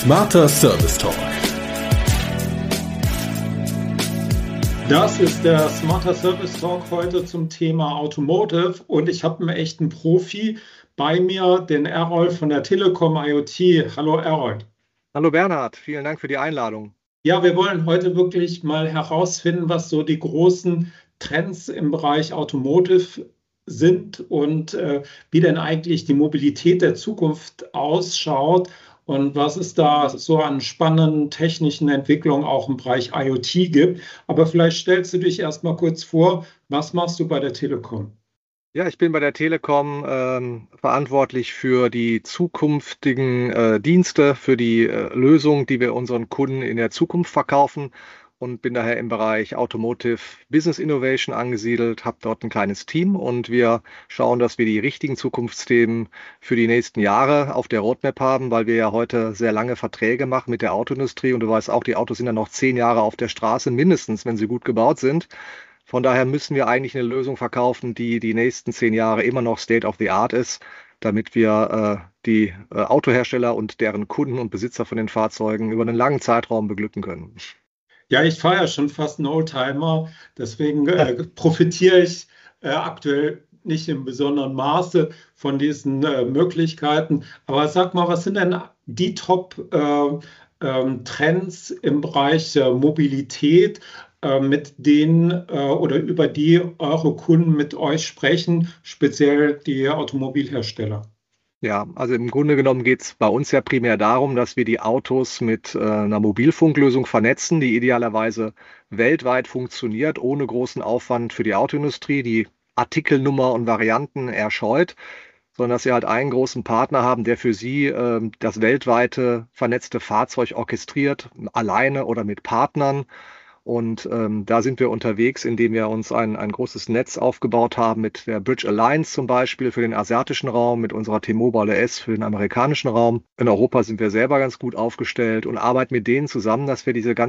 Smarter Service Talk. Das ist der Smarter Service Talk heute zum Thema Automotive und ich habe einen echten Profi bei mir, den Errol von der Telekom IoT. Hallo Errol. Hallo Bernhard, vielen Dank für die Einladung. Ja, wir wollen heute wirklich mal herausfinden, was so die großen Trends im Bereich Automotive sind und wie denn eigentlich die Mobilität der Zukunft ausschaut und was es da so an spannenden technischen Entwicklungen auch im Bereich IoT gibt. Aber vielleicht stellst du dich erst mal kurz vor, was machst du bei der Telekom? Ja, ich bin bei der Telekom verantwortlich für die zukünftigen Dienste, für die Lösungen, die wir unseren Kunden in der Zukunft verkaufen und bin daher im Bereich Automotive Business Innovation angesiedelt, habe dort ein kleines Team und wir schauen, dass wir die richtigen Zukunftsthemen für die nächsten Jahre auf der Roadmap haben, weil wir ja heute sehr lange Verträge machen mit der Autoindustrie und du weißt auch, die Autos sind ja noch 10 Jahre auf der Straße mindestens, wenn sie gut gebaut sind. Von daher müssen wir eigentlich eine Lösung verkaufen, die die nächsten 10 Jahre immer noch State of the Art ist, damit wir die Autohersteller und deren Kunden und Besitzer von den Fahrzeugen über einen langen Zeitraum beglücken können. Ja, ich fahre ja schon fast einen Oldtimer, deswegen profitiere ich aktuell nicht im besonderen Maße von diesen Möglichkeiten. Aber sag mal, was sind denn die Top-Trends im Bereich Mobilität, mit denen oder über die eure Kunden mit euch sprechen, speziell die Automobilhersteller? Ja, also im Grunde genommen geht es bei uns ja primär darum, dass wir die Autos mit einer Mobilfunklösung vernetzen, die idealerweise weltweit funktioniert, ohne großen Aufwand für die Autoindustrie, die Artikelnummer und Varianten erscheut, sondern dass sie halt einen großen Partner haben, der für sie das weltweite vernetzte Fahrzeug orchestriert, alleine oder mit Partnern. Und da sind wir unterwegs, indem wir uns ein großes Netz aufgebaut haben mit der Bridge Alliance zum Beispiel für den asiatischen Raum, mit unserer T-Mobile S für den amerikanischen Raum. In Europa sind wir selber ganz gut aufgestellt und arbeiten mit denen zusammen, dass wir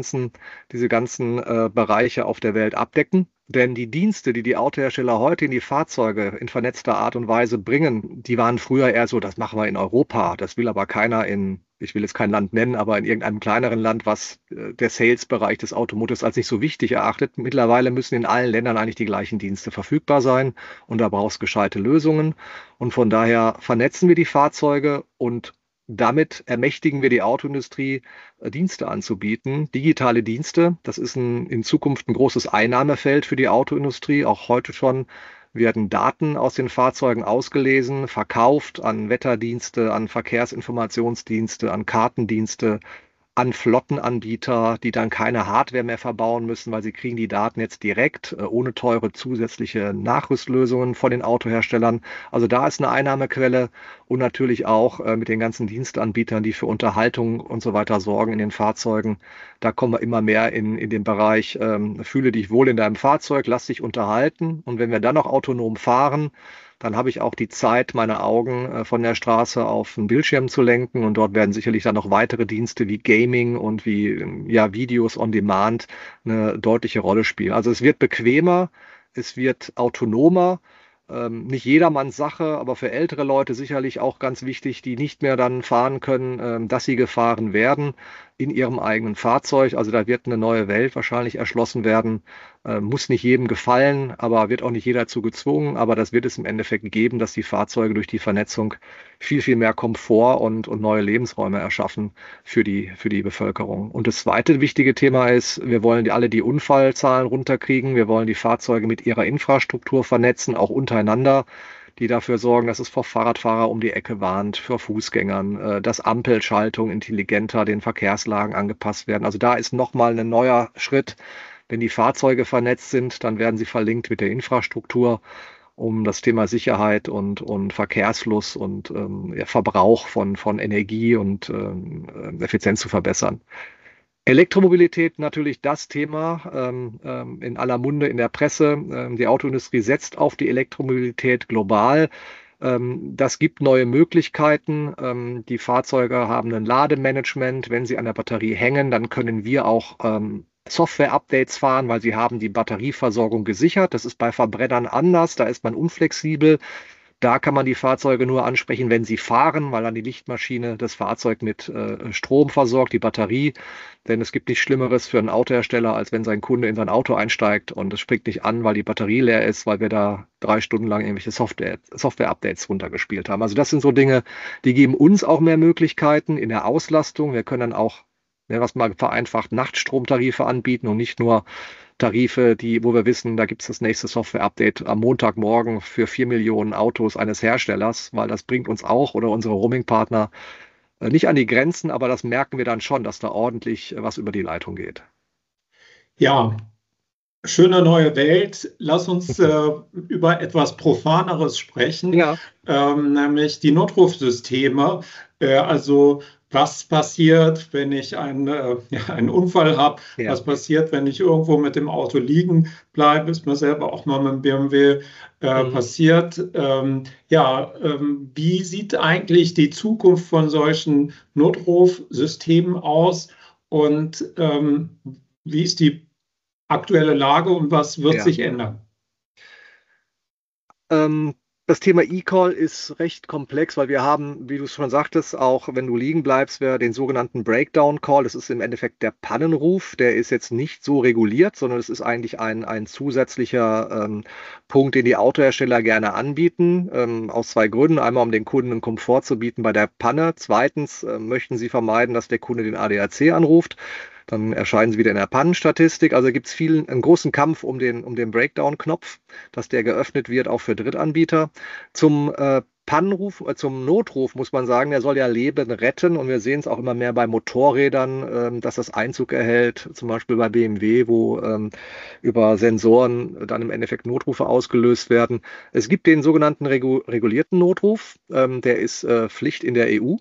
diese ganzen Bereiche auf der Welt abdecken. Denn die Dienste, die die Autohersteller heute in die Fahrzeuge in vernetzter Art und Weise bringen, die waren früher eher so, das machen wir in Europa. Das will aber keiner ich will jetzt kein Land nennen, aber in irgendeinem kleineren Land, was der Sales-Bereich des Automotives als nicht so wichtig erachtet. Mittlerweile müssen in allen Ländern eigentlich die gleichen Dienste verfügbar sein und da brauchst du gescheite Lösungen. Und von daher vernetzen wir die Fahrzeuge und damit ermächtigen wir die Autoindustrie, Dienste anzubieten, digitale Dienste. Das ist in Zukunft ein großes Einnahmefeld für die Autoindustrie. Auch heute schon werden Daten aus den Fahrzeugen ausgelesen, verkauft an Wetterdienste, an Verkehrsinformationsdienste, an Kartendienste, an Flottenanbieter, die dann keine Hardware mehr verbauen müssen, weil sie kriegen die Daten jetzt direkt, ohne teure zusätzliche Nachrüstlösungen von den Autoherstellern. Also da ist eine Einnahmequelle und natürlich auch mit den ganzen Dienstanbietern, die für Unterhaltung und so weiter sorgen in den Fahrzeugen. Da kommen wir immer mehr in den Bereich, fühle dich wohl in deinem Fahrzeug, lass dich unterhalten. Und wenn wir dann noch autonom fahren, dann habe ich auch die Zeit, meine Augen von der Straße auf den Bildschirm zu lenken. Und dort werden sicherlich dann noch weitere Dienste wie Gaming und wie ja, Videos on Demand eine deutliche Rolle spielen. Also es wird bequemer, es wird autonomer. Nicht jedermanns Sache, aber für ältere Leute sicherlich auch ganz wichtig, die nicht mehr dann fahren können, dass sie gefahren werden in ihrem eigenen Fahrzeug. Also da wird eine neue Welt wahrscheinlich erschlossen werden. Muss nicht jedem gefallen, aber wird auch nicht jeder dazu gezwungen. Aber das wird es im Endeffekt geben, dass die Fahrzeuge durch die Vernetzung viel, viel mehr Komfort und neue Lebensräume erschaffen für die Bevölkerung. Und das zweite wichtige Thema ist, wir wollen alle die Unfallzahlen runterkriegen. Wir wollen die Fahrzeuge mit ihrer Infrastruktur vernetzen, auch untereinander, die dafür sorgen, dass es vor Fahrradfahrer um die Ecke warnt, für Fußgängern, dass Ampelschaltungen intelligenter den Verkehrslagen angepasst werden. Also da ist nochmal ein neuer Schritt. Wenn die Fahrzeuge vernetzt sind, dann werden sie verlinkt mit der Infrastruktur, um das Thema Sicherheit und Verkehrsfluss und Verbrauch von Energie und Effizienz zu verbessern. Elektromobilität natürlich das Thema in aller Munde in der Presse. Die Autoindustrie setzt auf die Elektromobilität global. Das gibt neue Möglichkeiten. Die Fahrzeuge haben ein Lademanagement. Wenn sie an der Batterie hängen, dann können wir auch Software-Updates fahren, weil sie haben die Batterieversorgung gesichert. Das ist bei Verbrennern anders. Da ist man unflexibel. Da kann man die Fahrzeuge nur ansprechen, wenn sie fahren, weil dann die Lichtmaschine das Fahrzeug mit Strom versorgt, die Batterie. Denn es gibt nichts Schlimmeres für einen Autohersteller, als wenn sein Kunde in sein Auto einsteigt und es springt nicht an, weil die Batterie leer ist, weil wir da 3 Stunden lang irgendwelche Software-Updates runtergespielt haben. Also das sind so Dinge, die geben uns auch mehr Möglichkeiten in der Auslastung. Wir können dann auch, was mal vereinfacht, Nachtstromtarife anbieten und nicht nur Tarife, wo wir wissen, da gibt es das nächste Software-Update am Montagmorgen für 4 Millionen Autos eines Herstellers, weil das bringt uns auch oder unsere Roaming-Partner nicht an die Grenzen, aber das merken wir dann schon, dass da ordentlich was über die Leitung geht. Ja, schöne neue Welt. Lass uns über etwas Profaneres sprechen, Ja, nämlich die Notrufsysteme. Also was passiert, wenn ich einen Unfall habe? ja. Was passiert, wenn ich irgendwo mit dem Auto liegen bleibe? Ist mir selber auch mal mit dem BMW passiert. Wie sieht eigentlich die Zukunft von solchen Notrufsystemen aus? Und wie ist die aktuelle Lage und was wird Ja. sich ändern? Das Thema E-Call ist recht komplex, weil wir haben, wie du es schon sagtest, auch wenn du liegen bleibst, wir den sogenannten Breakdown-Call. Das ist im Endeffekt der Pannenruf. Der ist jetzt nicht so reguliert, sondern es ist eigentlich ein zusätzlicher Punkt, den die Autohersteller gerne anbieten, aus 2 Gründen. Einmal, um den Kunden einen Komfort zu bieten bei der Panne. Zweitens möchten sie vermeiden, dass der Kunde den ADAC anruft. Dann erscheinen sie wieder in der Pannenstatistik. Also gibt es einen großen Kampf um den Breakdown-Knopf, dass der geöffnet wird, auch für Drittanbieter. Zum zum Notruf muss man sagen, der soll ja Leben retten. Und wir sehen es auch immer mehr bei Motorrädern, dass das Einzug erhält, zum Beispiel bei BMW, wo über Sensoren dann im Endeffekt Notrufe ausgelöst werden. Es gibt den sogenannten regulierten Notruf, der ist Pflicht in der EU.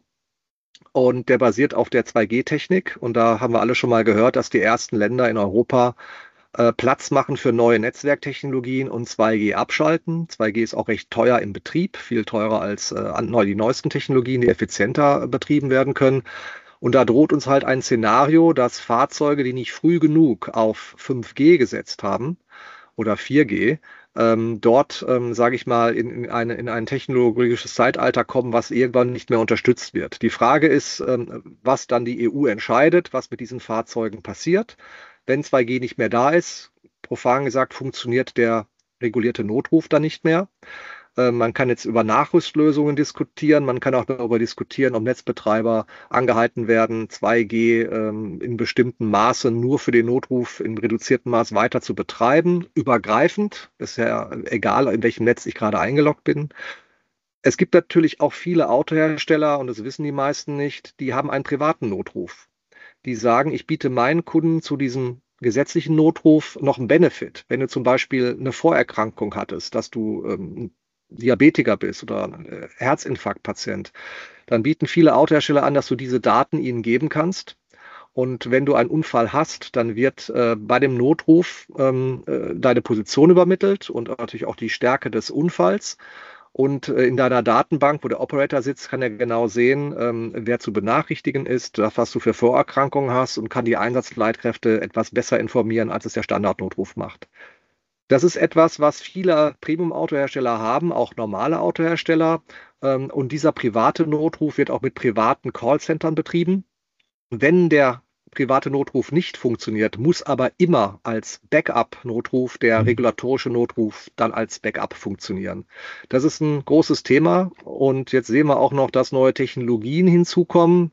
Und der basiert auf der 2G-Technik. Und da haben wir alle schon mal gehört, dass die ersten Länder in Europa Platz machen für neue Netzwerktechnologien und 2G abschalten. 2G ist auch recht teuer im Betrieb, viel teurer als die neuesten Technologien, die effizienter betrieben werden können. Und da droht uns halt ein Szenario, dass Fahrzeuge, die nicht früh genug auf 5G gesetzt haben oder 4G, dort, sage ich mal, in ein technologisches Zeitalter kommen, was irgendwann nicht mehr unterstützt wird. Die Frage ist, was dann die EU entscheidet, was mit diesen Fahrzeugen passiert. Wenn 2G nicht mehr da ist, profan gesagt, funktioniert der regulierte Notruf dann nicht mehr. Man kann jetzt über Nachrüstlösungen diskutieren. Man kann auch darüber diskutieren, ob Netzbetreiber angehalten werden, 2G in bestimmten Maßen nur für den Notruf in reduziertem Maß weiter zu betreiben. Übergreifend, ist ja egal, in welchem Netz ich gerade eingeloggt bin. Es gibt natürlich auch viele Autohersteller, und das wissen die meisten nicht, die haben einen privaten Notruf. Die sagen, ich biete meinen Kunden zu diesem gesetzlichen Notruf noch einen Benefit. Wenn du zum Beispiel eine Vorerkrankung hattest, dass du Diabetiker bist oder Herzinfarktpatient, dann bieten viele Autohersteller an, dass du diese Daten ihnen geben kannst. Und wenn du einen Unfall hast, dann wird bei dem Notruf deine Position übermittelt und natürlich auch die Stärke des Unfalls. Und in deiner Datenbank, wo der Operator sitzt, kann er genau sehen, wer zu benachrichtigen ist, was du für Vorerkrankungen hast und kann die Einsatzleitkräfte etwas besser informieren, als es der Standardnotruf macht. Das ist etwas, was viele Premium-Autohersteller haben, auch normale Autohersteller. Und dieser private Notruf wird auch mit privaten Callcentern betrieben. Wenn der private Notruf nicht funktioniert, muss aber immer als Backup-Notruf der regulatorische Notruf dann als Backup funktionieren. Das ist ein großes Thema. Und jetzt sehen wir auch noch, dass neue Technologien hinzukommen.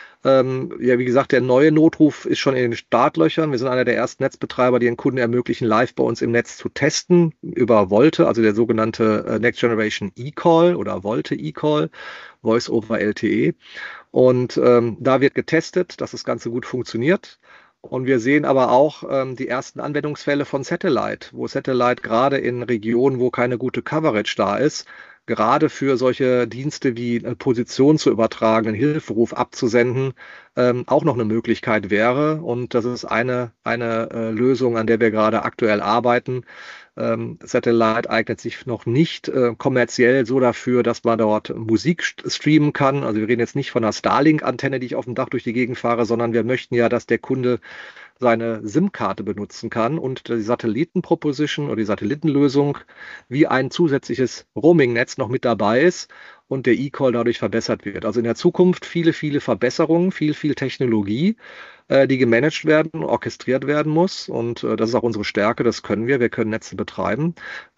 Wie gesagt, der neue Notruf ist schon in den Startlöchern. Wir sind einer der ersten Netzbetreiber, die den Kunden ermöglichen, live bei uns im Netz zu testen über Volte, also der sogenannte Next Generation eCall oder Volte eCall, Voice over LTE. Und da wird getestet, dass das Ganze gut funktioniert. Und wir sehen aber auch die ersten Anwendungsfälle von Satellite, wo Satellite gerade in Regionen, wo keine gute Coverage da ist, gerade für solche Dienste wie eine Position zu übertragen, einen Hilferuf abzusenden, auch noch eine Möglichkeit wäre. Und das ist eine Lösung, an der wir gerade aktuell arbeiten. Satellite eignet sich noch nicht kommerziell so dafür, dass man dort Musik streamen kann. Also wir reden jetzt nicht von einer Starlink-Antenne, die ich auf dem Dach durch die Gegend fahre, sondern wir möchten ja, dass der Kunde seine SIM-Karte benutzen kann und die Satelliten-Proposition oder die Satellitenlösung wie ein zusätzliches Roaming-Netz noch mit dabei ist und der E-Call dadurch verbessert wird. Also in der Zukunft viele, viele Verbesserungen, viel Technologie, die gemanagt werden, orchestriert werden muss. Und das ist auch unsere Stärke, das können wir. Wir können Netze betreiben.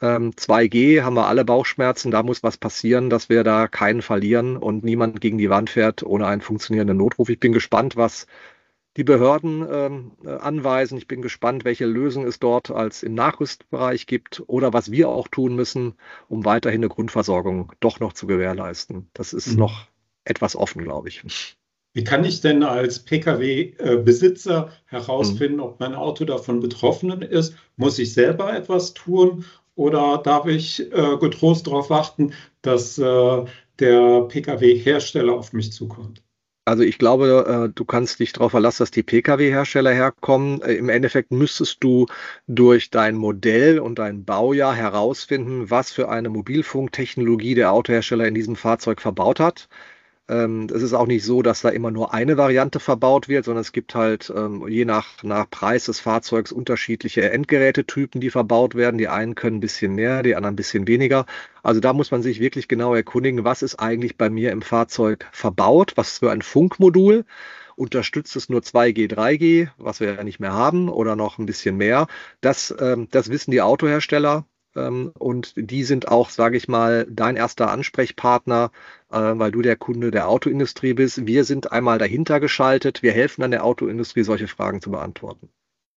2G haben wir alle Bauchschmerzen, da muss was passieren, dass wir da keinen verlieren und niemand gegen die Wand fährt ohne einen funktionierenden Notruf. Ich bin gespannt, was die Behörden anweisen. Ich bin gespannt, welche Lösung es dort als im Nachrüstbereich gibt oder was wir auch tun müssen, um weiterhin eine Grundversorgung doch noch zu gewährleisten. Das ist noch etwas offen, glaube ich. Wie kann ich denn als Pkw-Besitzer herausfinden, ob mein Auto davon betroffen ist? Muss ich selber etwas tun oder darf ich getrost darauf warten, dass der Pkw-Hersteller auf mich zukommt? Also ich glaube, du kannst dich darauf verlassen, dass die Pkw-Hersteller herkommen. Im Endeffekt müsstest du durch dein Modell und dein Baujahr herausfinden, was für eine Mobilfunktechnologie der Autohersteller in diesem Fahrzeug verbaut hat. Es ist auch nicht so, dass da immer nur eine Variante verbaut wird, sondern es gibt halt je nach Preis des Fahrzeugs unterschiedliche Endgerätetypen, die verbaut werden. Die einen können ein bisschen mehr, die anderen ein bisschen weniger. Also da muss man sich wirklich genau erkundigen, was ist eigentlich bei mir im Fahrzeug verbaut, was für ein Funkmodul. Unterstützt es nur 2G, 3G, was wir ja nicht mehr haben, oder noch ein bisschen mehr. Das wissen die Autohersteller. Und die sind auch, sage ich mal, dein erster Ansprechpartner, weil du der Kunde der Autoindustrie bist. Wir sind einmal dahinter geschaltet. Wir helfen dann der Autoindustrie, solche Fragen zu beantworten.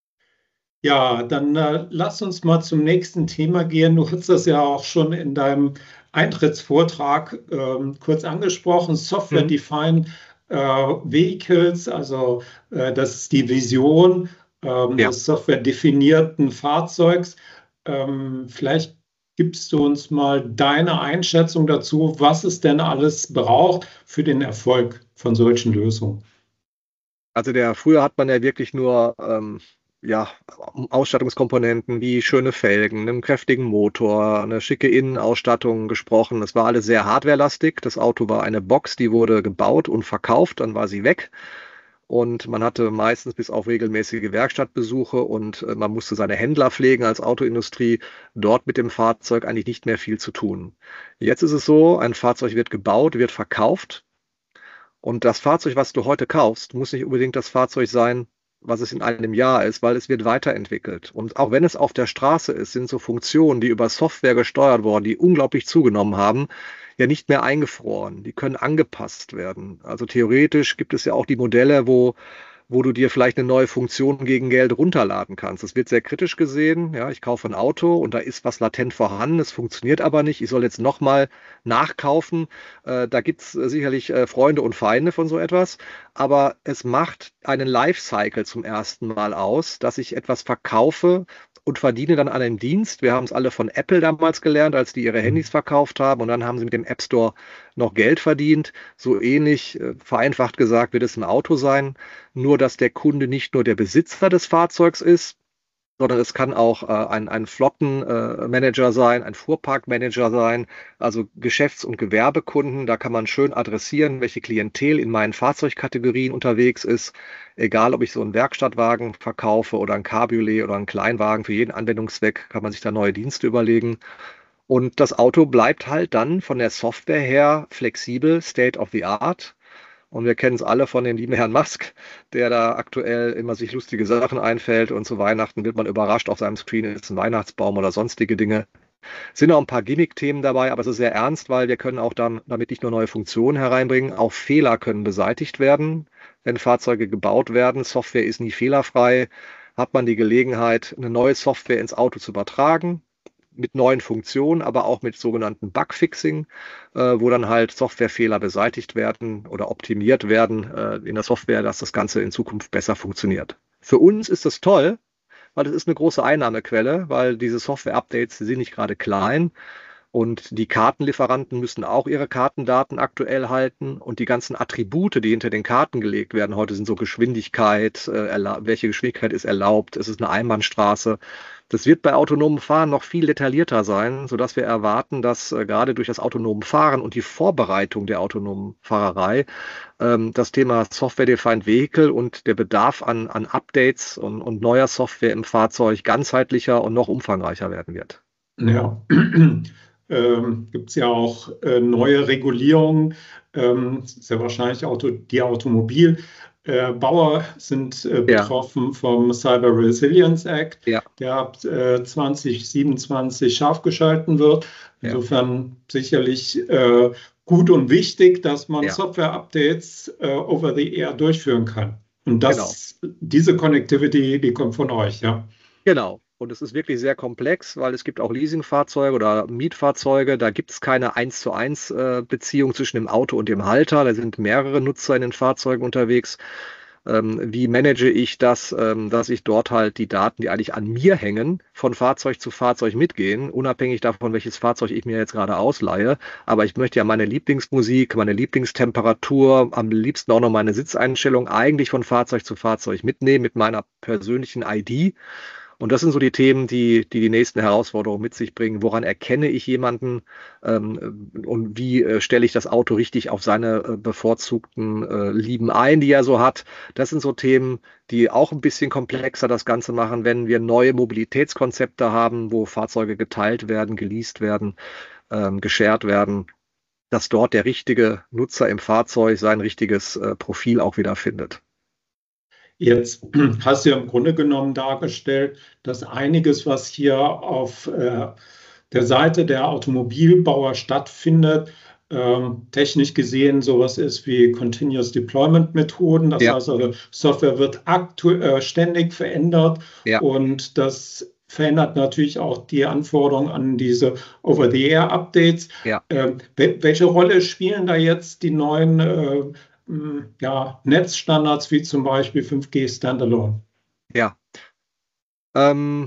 Ja, dann lass uns mal zum nächsten Thema gehen. Du hast das ja auch schon in deinem Eintrittsvortrag kurz angesprochen, Software-Defined Vehicles, also das ist die Vision Ja. des software-definierten Fahrzeugs. Vielleicht gibst du uns mal deine Einschätzung dazu, was es denn alles braucht für den Erfolg von solchen Lösungen. Also früher hat man ja wirklich nur Ausstattungskomponenten wie schöne Felgen, einen kräftigen Motor, eine schicke Innenausstattung gesprochen. Das war alles sehr hardwarelastig. Das Auto war eine Box, die wurde gebaut und verkauft, dann war sie weg. Und man hatte meistens bis auf regelmäßige Werkstattbesuche und man musste seine Händler pflegen als Autoindustrie, dort mit dem Fahrzeug eigentlich nicht mehr viel zu tun. Jetzt ist es so, ein Fahrzeug wird gebaut, wird verkauft und das Fahrzeug, was du heute kaufst, muss nicht unbedingt das Fahrzeug sein, was es in einem Jahr ist, weil es wird weiterentwickelt. Und auch wenn es auf der Straße ist, sind so Funktionen, die über Software gesteuert wurden, die unglaublich zugenommen haben, ja nicht mehr eingefroren. Die können angepasst werden. Also theoretisch gibt es ja auch die Modelle, wo du dir vielleicht eine neue Funktion gegen Geld runterladen kannst. Das wird sehr kritisch gesehen. Ja, ich kaufe ein Auto und da ist was latent vorhanden, es funktioniert aber nicht. Ich soll jetzt nochmal nachkaufen. Da gibt es sicherlich Freunde und Feinde von so etwas. Aber es macht einen Lifecycle zum ersten Mal aus, dass ich etwas verkaufe und verdiene dann an einem Dienst. Wir haben es alle von Apple damals gelernt, als die ihre Handys verkauft haben und dann haben sie mit dem App Store noch Geld verdient. So ähnlich, vereinfacht gesagt, wird es ein Auto sein. Nur, dass der Kunde nicht nur der Besitzer des Fahrzeugs ist, sondern es kann auch ein Flottenmanager sein, ein Fuhrparkmanager sein, also Geschäfts- und Gewerbekunden. Da kann man schön adressieren, welche Klientel in meinen Fahrzeugkategorien unterwegs ist. Egal, ob ich so einen Werkstattwagen verkaufe oder ein Cabriolet oder einen Kleinwagen, für jeden Anwendungszweck kann man sich da neue Dienste überlegen. Und das Auto bleibt halt dann von der Software her flexibel, State of the Art. Und wir kennen es alle von dem lieben Herrn Musk, der da aktuell immer sich lustige Sachen einfällt und zu Weihnachten wird man überrascht, auf seinem Screen ist ein Weihnachtsbaum oder sonstige Dinge. Es sind auch ein paar Gimmick-Themen dabei, aber es ist sehr ernst, weil wir können auch dann damit nicht nur neue Funktionen hereinbringen, auch Fehler können beseitigt werden, wenn Fahrzeuge gebaut werden. Software ist nie fehlerfrei. Hat man die Gelegenheit, eine neue Software ins Auto zu übertragen, mit neuen Funktionen, aber auch mit sogenannten Bugfixing, wo dann halt Softwarefehler beseitigt werden oder optimiert werden in der Software, dass das Ganze in Zukunft besser funktioniert. Für uns ist das toll, weil es ist eine große Einnahmequelle, weil diese Software-Updates sind nicht gerade klein Und die Kartenlieferanten müssen auch ihre Kartendaten aktuell halten und die ganzen Attribute, die hinter den Karten gelegt werden, heute sind so Geschwindigkeit, welche Geschwindigkeit ist erlaubt, es ist eine Einbahnstraße. Das wird bei autonomem Fahren noch viel detaillierter sein, sodass wir erwarten, dass gerade durch das autonome Fahren und die Vorbereitung der autonomen Fahrerei das Thema Software-Defined Vehicle und der Bedarf an Updates und neuer Software im Fahrzeug ganzheitlicher und noch umfangreicher werden wird. Ja, gibt es ja auch neue Regulierungen, sehr wahrscheinlich die Automobilbauer sind Ja, betroffen vom Cyber Resilience Act, ja, der ab 2027 scharf geschalten wird. ja, Insofern sicherlich gut und wichtig, dass man ja, Software-Updates over the air durchführen kann. Und genau. diese Connectivity, die kommt von euch, ja. Genau. Und es ist wirklich sehr komplex, weil es gibt auch Leasingfahrzeuge oder Mietfahrzeuge. Da gibt es keine 1:1 Beziehung zwischen dem Auto und dem Halter. Da sind mehrere Nutzer in den Fahrzeugen unterwegs. Wie manage ich das, dass ich dort halt die Daten, die eigentlich an mir hängen, von Fahrzeug zu Fahrzeug mitgehen, unabhängig davon, welches Fahrzeug ich mir jetzt gerade ausleihe. Aber ich möchte ja meine Lieblingsmusik, meine Lieblingstemperatur, am liebsten auch noch meine Sitzeinstellung eigentlich von Fahrzeug zu Fahrzeug mitnehmen mit meiner persönlichen ID. Und das sind so die Themen, die nächsten Herausforderungen mit sich bringen. Woran erkenne ich jemanden und wie stelle ich das Auto richtig auf seine bevorzugten Lieben ein, die er so hat? Das sind so Themen, die auch ein bisschen komplexer das Ganze machen, wenn wir neue Mobilitätskonzepte haben, wo Fahrzeuge geteilt werden, geleast werden, geshared werden, dass dort der richtige Nutzer im Fahrzeug sein richtiges Profil auch wieder findet. Jetzt hast du ja im Grunde genommen dargestellt, dass einiges, was hier auf der Seite der Automobilbauer stattfindet, technisch gesehen sowas ist wie Continuous Deployment Methoden. Das Ja, heißt also, Software wird ständig verändert ja, und das verändert natürlich auch die Anforderungen an diese Over-the-Air-Updates. ja. Welche Rolle spielen da jetzt die neuen ja, Netzstandards wie zum Beispiel 5G Standalone? Ja. Ähm,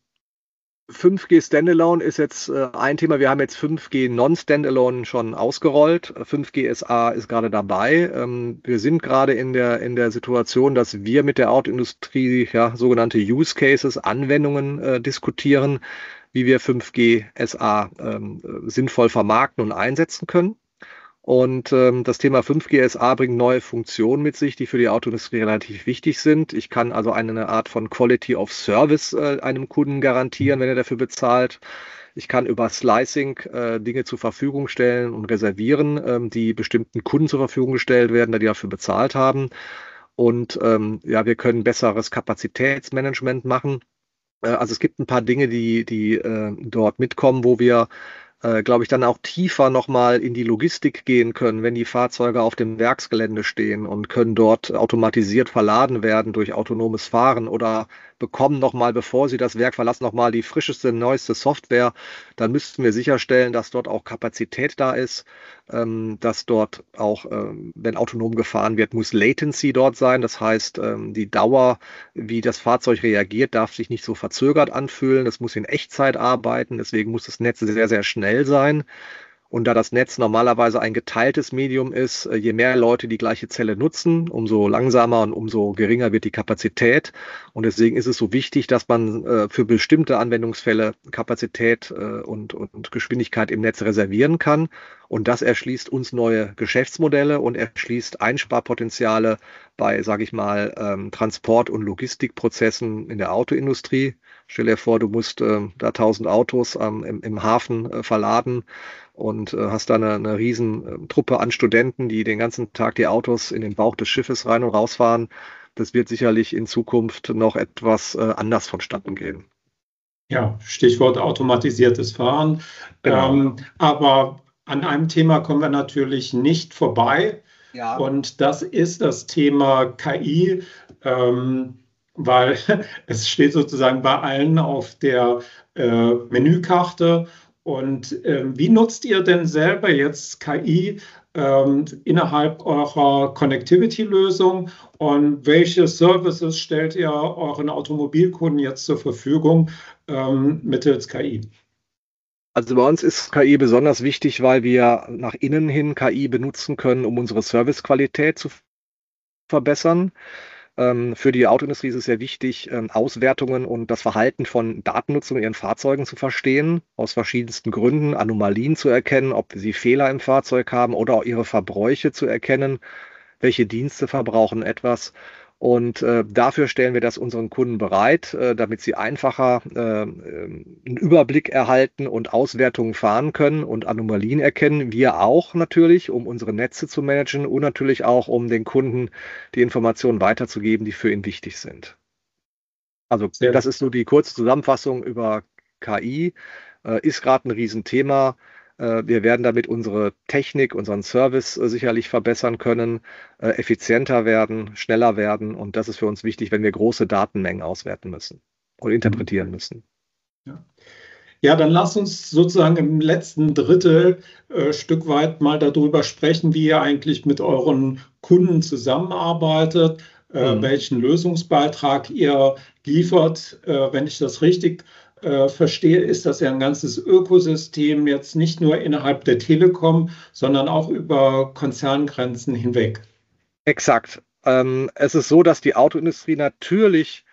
5G Standalone ist jetzt ein Thema. Wir haben jetzt 5G Non-Standalone schon ausgerollt. 5G SA ist gerade dabei. Wir sind gerade in der Situation, dass wir mit der Autoindustrie ja, sogenannte Use Cases, Anwendungen diskutieren, wie wir 5G SA sinnvoll vermarkten und einsetzen können. Und das Thema 5G SA bringt neue Funktionen mit sich, die für die Autoindustrie relativ wichtig sind. Ich kann also eine Art von Quality of Service einem Kunden garantieren, wenn er dafür bezahlt. Ich kann über Slicing Dinge zur Verfügung stellen und reservieren, die bestimmten Kunden zur Verfügung gestellt werden, da die dafür bezahlt haben. Und ja, wir können besseres Kapazitätsmanagement machen. Also es gibt ein paar Dinge, die dort mitkommen, wo wir glaube ich, dann auch tiefer nochmal in die Logistik gehen können, wenn die Fahrzeuge auf dem Werksgelände stehen und können dort automatisiert verladen werden durch autonomes Fahren oder bekommen nochmal, bevor sie das Werk verlassen, nochmal die frischeste, neueste Software. Dann müssten wir sicherstellen, dass dort auch Kapazität da ist, dass dort auch, wenn autonom gefahren wird, muss Latency dort sein. Das heißt, die Dauer, wie das Fahrzeug reagiert, darf sich nicht so verzögert anfühlen. Das muss in Echtzeit arbeiten. Deswegen muss das Netz sehr, sehr schnell sein. Und da das Netz normalerweise ein geteiltes Medium ist, je mehr Leute die gleiche Zelle nutzen, umso langsamer und umso geringer wird die Kapazität. Und deswegen ist es so wichtig, dass man für bestimmte Anwendungsfälle Kapazität und Geschwindigkeit im Netz reservieren kann. Und das erschließt uns neue Geschäftsmodelle und erschließt Einsparpotenziale bei, sage ich mal, Transport- und Logistikprozessen in der Autoindustrie. Stell dir vor, du musst da 1000 Autos im Hafen verladen und hast da eine riesen Truppe an Studenten, die den ganzen Tag die Autos in den Bauch des Schiffes rein und rausfahren. Das wird sicherlich in Zukunft noch etwas anders vonstatten gehen. Ja, Stichwort automatisiertes Fahren. Genau. Aber an einem Thema kommen wir natürlich nicht vorbei. Ja. Und das ist das Thema KI, weil es steht sozusagen bei allen auf der Menükarte. Und wie nutzt ihr denn selber jetzt KI innerhalb eurer Connectivity-Lösung? Und welche Services stellt ihr euren Automobilkunden jetzt zur Verfügung mittels KI? Also bei uns ist KI besonders wichtig, weil wir nach innen hin KI benutzen können, um unsere Servicequalität zu verbessern. Für die Autoindustrie ist es sehr wichtig, Auswertungen und das Verhalten von Datennutzung in ihren Fahrzeugen zu verstehen, aus verschiedensten Gründen, Anomalien zu erkennen, ob sie Fehler im Fahrzeug haben oder auch ihre Verbräuche zu erkennen, welche Dienste verbrauchen etwas. Und dafür stellen wir das unseren Kunden bereit, damit sie einfacher einen Überblick erhalten und Auswertungen fahren können und Anomalien erkennen. Wir auch natürlich, um unsere Netze zu managen und natürlich auch, um den Kunden die Informationen weiterzugeben, die für ihn wichtig sind. Also das ist so die kurze Zusammenfassung über KI. Ist gerade ein Riesenthema. Wir werden damit unsere Technik, unseren Service sicherlich verbessern können, effizienter werden, schneller werden. Und das ist für uns wichtig, wenn wir große Datenmengen auswerten müssen und interpretieren müssen. Ja. Ja, dann lass uns sozusagen im letzten Drittel Stück weit mal darüber sprechen, wie ihr eigentlich mit euren Kunden zusammenarbeitet, welchen Lösungsbeitrag ihr liefert. Wenn ich das richtig verstehe, ist das ja ein ganzes Ökosystem, jetzt nicht nur innerhalb der Telekom, sondern auch über Konzerngrenzen hinweg. Exakt. Es ist so, dass die Autoindustrie natürlich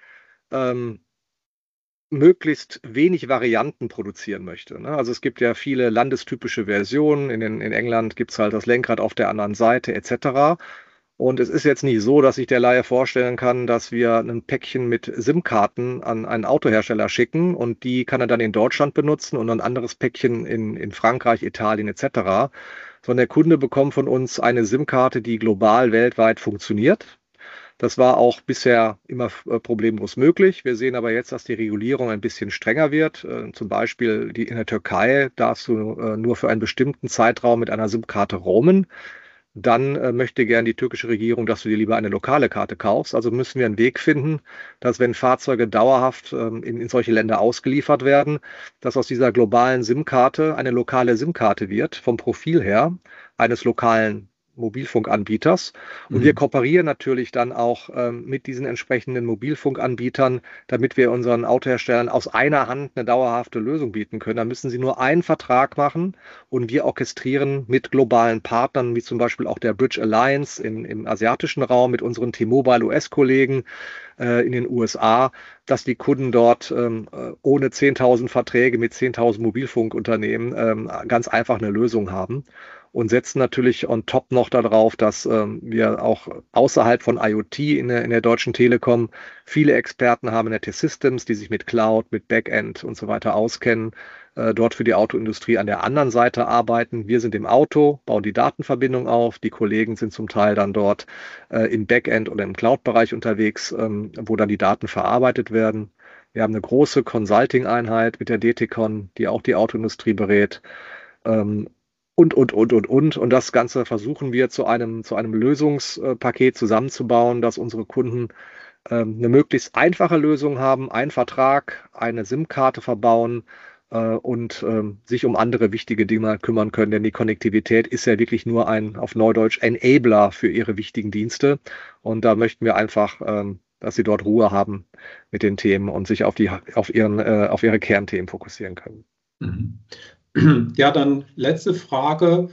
möglichst wenig Varianten produzieren möchte. Ne? Also es gibt ja viele landestypische Versionen. In England gibt es halt das Lenkrad auf der anderen Seite etc. Und es ist jetzt nicht so, dass sich der Laie vorstellen kann, dass wir ein Päckchen mit SIM-Karten an einen Autohersteller schicken und die kann er dann in Deutschland benutzen und ein anderes Päckchen in Frankreich, Italien etc. Sondern der Kunde bekommt von uns eine SIM-Karte, die global weltweit funktioniert. Das war auch bisher immer problemlos möglich. Wir sehen aber jetzt, dass die Regulierung ein bisschen strenger wird. Zum Beispiel in der Türkei darfst du nur für einen bestimmten Zeitraum mit einer SIM-Karte roamen. Dann möchte gern die türkische Regierung, dass du dir lieber eine lokale Karte kaufst. Also müssen wir einen Weg finden, dass wenn Fahrzeuge dauerhaft in solche Länder ausgeliefert werden, dass aus dieser globalen SIM-Karte eine lokale SIM-Karte wird, vom Profil her eines lokalen Mobilfunkanbieters. Und wir kooperieren natürlich dann auch mit diesen entsprechenden Mobilfunkanbietern, damit wir unseren Autoherstellern aus einer Hand eine dauerhafte Lösung bieten können. Da müssen sie nur einen Vertrag machen und wir orchestrieren mit globalen Partnern, wie zum Beispiel auch der Bridge Alliance im asiatischen Raum, mit unseren T-Mobile US-Kollegen in den USA, dass die Kunden dort ohne 10.000 Verträge mit 10.000 Mobilfunkunternehmen ganz einfach eine Lösung haben. Und setzen natürlich on top noch darauf, dass wir auch außerhalb von IoT in der Deutschen Telekom viele Experten haben in der T-Systems, die sich mit Cloud, mit Backend und so weiter auskennen, dort für die Autoindustrie an der anderen Seite arbeiten. Wir sind im Auto, bauen die Datenverbindung auf. Die Kollegen sind zum Teil dann dort im Backend oder im Cloud-Bereich unterwegs, wo dann die Daten verarbeitet werden. Wir haben eine große Consulting-Einheit mit der DTCon, die auch die Autoindustrie berät. Und das Ganze versuchen wir zu einem Lösungspaket zusammenzubauen, dass unsere Kunden eine möglichst einfache Lösung haben, einen Vertrag, eine SIM-Karte verbauen und sich um andere wichtige Dinge kümmern können. Denn die Konnektivität ist ja wirklich nur ein, auf Neudeutsch, Enabler für ihre wichtigen Dienste. Und da möchten wir einfach, dass sie dort Ruhe haben mit den Themen und sich auf ihre Kernthemen fokussieren können. Ja, dann letzte Frage.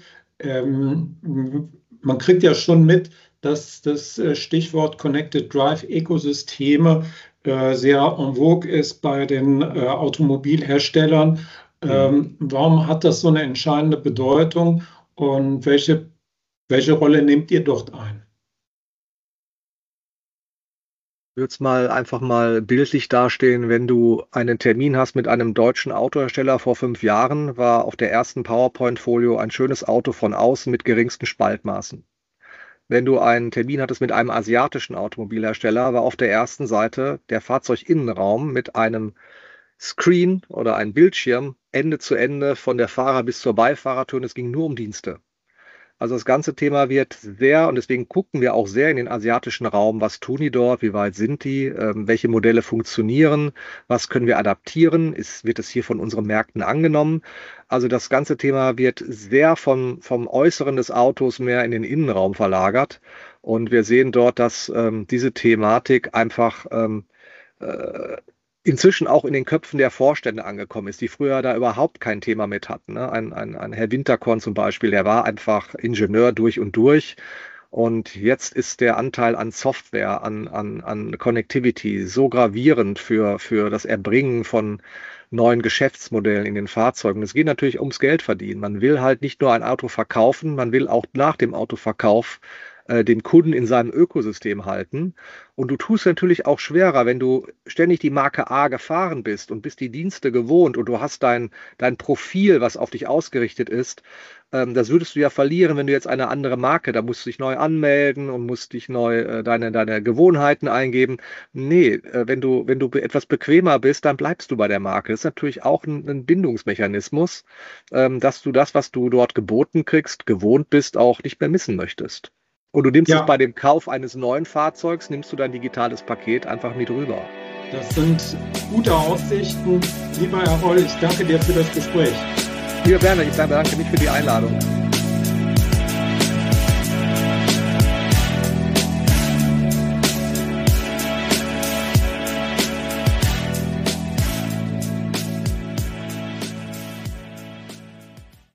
Man kriegt ja schon mit, dass das Stichwort Connected Drive Ökosysteme sehr en vogue ist bei den Automobilherstellern. Warum hat das so eine entscheidende Bedeutung und welche Rolle nehmt ihr dort ein? Ich würde es einfach mal bildlich dastehen, wenn du einen Termin hast mit einem deutschen Autohersteller vor 5 Jahren, war auf der ersten PowerPoint-Folio ein schönes Auto von außen mit geringsten Spaltmaßen. Wenn du einen Termin hattest mit einem asiatischen Automobilhersteller, war auf der ersten Seite der Fahrzeuginnenraum mit einem Screen oder einem Bildschirm Ende zu Ende von der Fahrer- bis zur Beifahrertür und es ging nur um Dienste. Also das ganze Thema wird sehr, und deswegen gucken wir auch sehr in den asiatischen Raum, was tun die dort, wie weit sind die, welche Modelle funktionieren, was können wir adaptieren, wird es hier von unseren Märkten angenommen. Also das ganze Thema wird sehr vom Äußeren des Autos mehr in den Innenraum verlagert und wir sehen dort, dass diese Thematik einfach inzwischen auch in den Köpfen der Vorstände angekommen ist, die früher da überhaupt kein Thema mit hatten. Ne? Ein Herr Winterkorn zum Beispiel, der war einfach Ingenieur durch und durch. Und jetzt ist der Anteil an Software, an Connectivity so gravierend für das Erbringen von neuen Geschäftsmodellen in den Fahrzeugen. Es geht natürlich ums Geld verdienen. Man will halt nicht nur ein Auto verkaufen, man will auch nach dem Autoverkauf den Kunden in seinem Ökosystem halten. Und du tust natürlich auch schwerer, wenn du ständig die Marke A gefahren bist und bist die Dienste gewohnt und du hast dein Profil, was auf dich ausgerichtet ist. Das würdest du ja verlieren, wenn du jetzt eine andere Marke, da musst du dich neu anmelden und musst dich neu deine Gewohnheiten eingeben. Nee, wenn du etwas bequemer bist, dann bleibst du bei der Marke. Das ist natürlich auch ein Bindungsmechanismus, dass du das, was du dort geboten kriegst, gewohnt bist, auch nicht mehr missen möchtest. Und du nimmst es bei dem Kauf eines neuen Fahrzeugs, nimmst du dein digitales Paket einfach mit rüber. Das sind gute Aussichten. Lieber Herr Holl, ich danke dir für das Gespräch. Lieber Werner, ich bedanke mich für die Einladung.